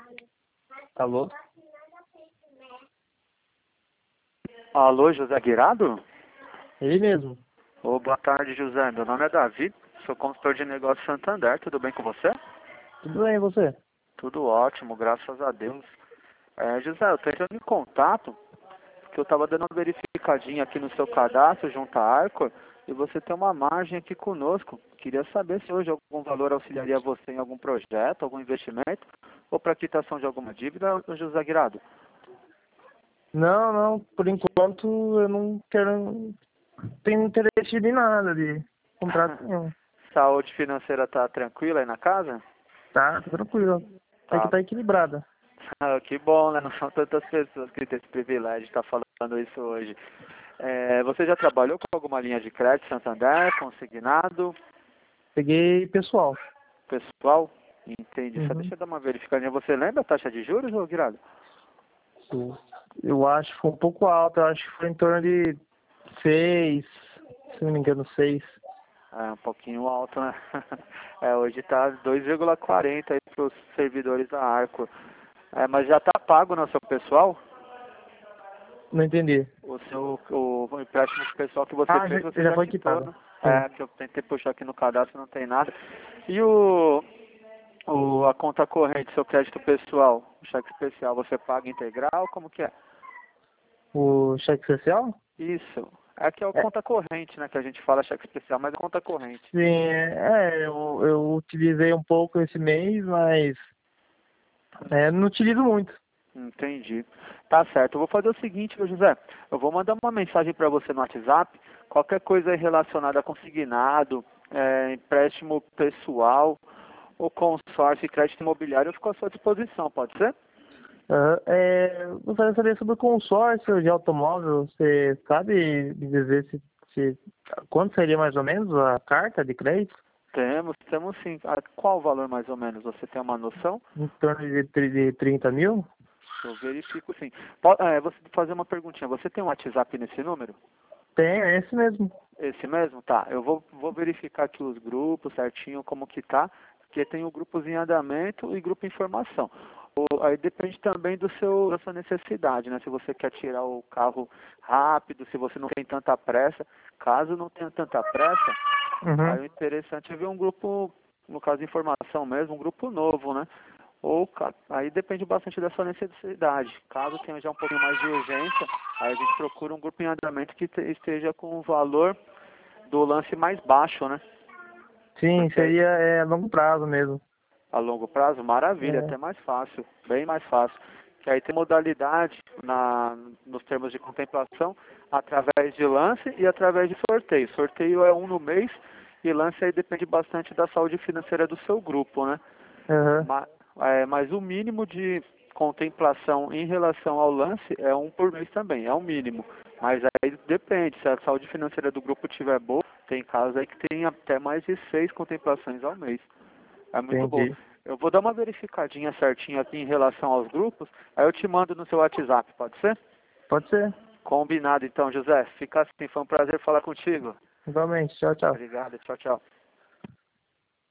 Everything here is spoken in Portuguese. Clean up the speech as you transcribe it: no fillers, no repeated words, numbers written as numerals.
Alô? Alô, José Guirado? Ele mesmo. Ô, boa tarde, José. Meu nome é Davi, sou consultor de negócios Santander. Tudo bem com você? Tudo bem, e você? Tudo ótimo, graças a Deus. José, eu tô entrando em contato porque eu estava dando uma verificadinha aqui no seu cadastro junto à Arcor e você tem uma margem aqui conosco. Queria saber se hoje algum valor auxiliaria você em algum projeto, algum investimento ou para quitação de alguma dívida, José Guirado. Não, por enquanto eu não quero, tenho interesse em nada de contrato nenhum. Saúde financeira tá tranquila aí na casa? Tá tranquilo. É que Tá. tá equilibrada. Que bom, né? Não são tantas pessoas que têm esse privilégio de estar falando isso hoje. Você já trabalhou com alguma linha de crédito Santander, consignado, Peguei pessoal. pessoal? Entendi. Só Uhum. deixa eu dar uma verificadinha. Você lembra a taxa de juros, ô Guirado? Eu acho que foi um pouco alto, eu acho que foi em torno de 6, se não me engano, 6. É um pouquinho alto, né? Hoje tá 2,40 aí para os servidores da Arco. Mas já tá pago no seu pessoal? Não entendi. O empréstimo pessoal que você Ah, fez, você já já foi quitou, quitado. né? Sim. Que eu tentei puxar aqui no cadastro, não tem nada. E a conta corrente, seu crédito pessoal, o cheque especial, você paga integral? Como que é? O cheque especial? Isso. Aqui é a É, conta corrente, né? Que a gente fala cheque especial, mas é conta corrente. sim, eu utilizei um pouco esse mês, mas não utilizo muito. Entendi. Tá certo. Eu vou fazer o seguinte, meu José. Eu vou mandar uma mensagem para você no WhatsApp. Qualquer coisa aí relacionada a consignado, empréstimo pessoal ou consórcio e crédito imobiliário, eu fico à sua disposição, pode ser? Gostaria de saber sobre o consórcio de automóvel. Você sabe me dizer quanto seria mais ou menos a carta de crédito? Temos sim. Qual o valor mais ou menos? Você tem uma noção? Em torno de 30 mil? Eu verifico sim. Vou fazer uma perguntinha. Você tem um WhatsApp nesse número? Tem, é esse mesmo. Esse mesmo? Tá. Eu vou verificar aqui os grupos certinho, como que tá, porque tem o grupos em andamento e grupo em formação. Aí depende também da sua necessidade, né? Se você quer tirar o carro rápido, se você não tem tanta pressa. Caso não tenha tanta pressa, Uhum. aí o interessante é ver um grupo, no caso de informação mesmo, um grupo novo, né? Aí depende bastante da sua necessidade. Caso tenha já um pouquinho mais de urgência, aí a gente procura um grupo em andamento que esteja com o valor do lance mais baixo, né? Sim, Porque seria a longo prazo mesmo. a longo prazo, maravilha, É, até mais fácil, bem mais fácil. Que aí tem modalidade nos termos de contemplação, através de lance e através de sorteio. Sorteio é um no mês e lance aí depende bastante da saúde financeira do seu grupo, né? aham, Mas o mínimo de contemplação em relação ao lance é um por mês também, é o mínimo. Mas aí depende, se a saúde financeira do grupo estiver boa, tem casos aí que tem até mais de 6 contemplações ao mês. É muito bom. entendi. Eu vou dar uma verificadinha certinho aqui em relação aos grupos, aí eu te mando no seu WhatsApp, pode ser? Pode ser. Combinado então, José. Fica assim, foi um prazer falar contigo. Igualmente. Tchau, tchau. Obrigado, tchau, tchau.